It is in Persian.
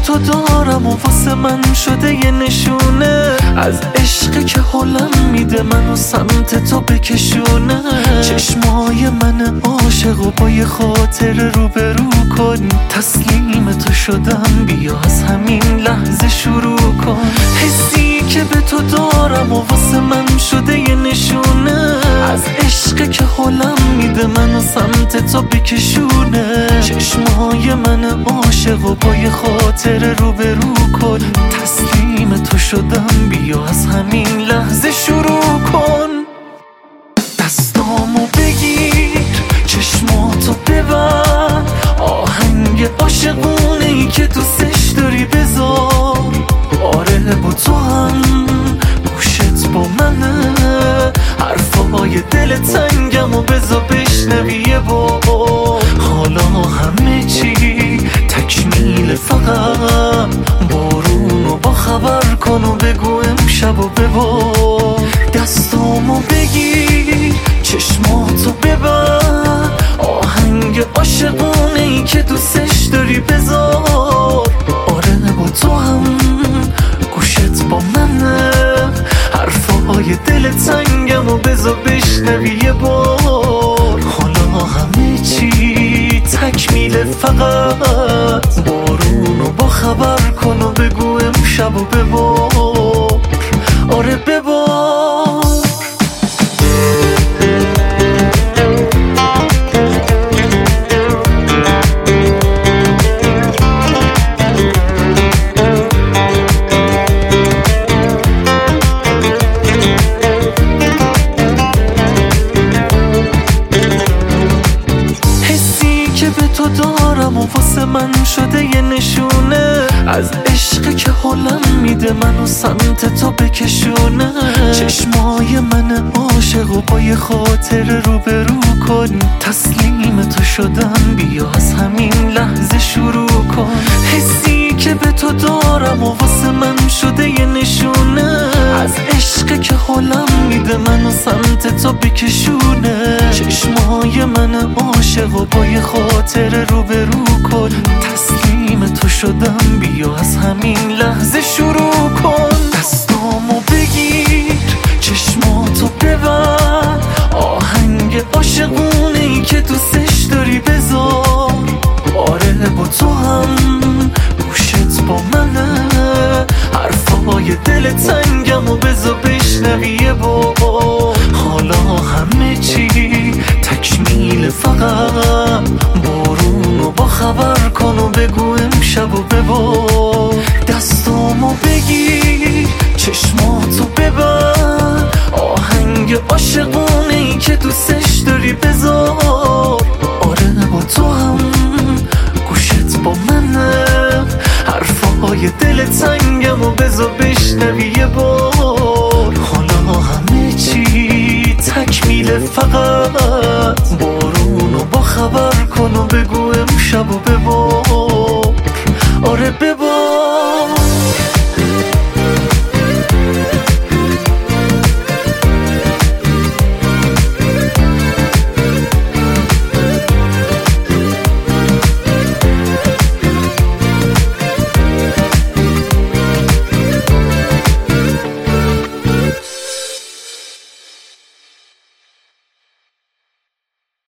تو دارم و واسه من شده یه نشونه از عشق که حالم میده منو سمت تو بکشونه. چشمای من عاشق و با یه خاطر روبرو کن، تسلیم تو شدم بیا از همین لحظه شروع کن. حسی که به تو دارم و واسه من شده یه نشونه از عشق که حالم میده منو سمت تو بکشونه. چشمای من عاشق و با یه خاطر روبرو کن، تسلیم تو شدم بیا از همین لحظه شروع کن. دستامو بگیر چشماتو ببر، آهنگ عاشقونه ای که دوستش داری بذار. آره با تو هم گوشت با منه، حرفای دل تنگم و بذار بشنوی یه بار. حالا همه چی تکمیل، فقط بارونو با خبر کن و بگو امشب و ببار. دستامو بگیر چشماتو ببر، آهنگ عاشقونه ای که دوستش داری بذار. آره با تو هم گوشت با منه، حرفای دل تنگم و بذار بشنوی یه بار. حالا همه چی تکمیل، فقط بارونو با خبر کن و بگو امشب و ببار. آره ببار. دارم و واسه من شده یه نشونه از عشق که حالم میده منو سمت تو بکشونه. چشمای من عاشق و با یه خاطر روبرو کن، تسلیم تو شدم بیا از همین لحظه شروع کن. حسی که به تو دارم و واسه من شده یه نشونه از عشق که حالم میده منو سمت تو بکشونه. چشمای من عاشق و با یه خاطر روبرو کن، تسلیم تو شدم بیا از همین لحظه شروع کن. دستامو بگیر چشماتو ببر، آهنگ عاشقونه ای که دوستش داری بذار. آره با تو هم گوشت با منه، حرفای دل تنگم و بذار بشنوی یه بار. حالا همه چی تکمیل، فقط بارونو با خبر کن و بگو امشب و ببار. دستامو بگیر چشماتو ببر، آهنگ عاشقونه ای که دوستش داری بذار. آره با تو هم گوشت با منه، حرفای دل تنگم و بذار بشنوی یه بار. حالا همه چی تکمیل، فقط بارونو با خبر کن و بگو امشب و ببار. آره ببار.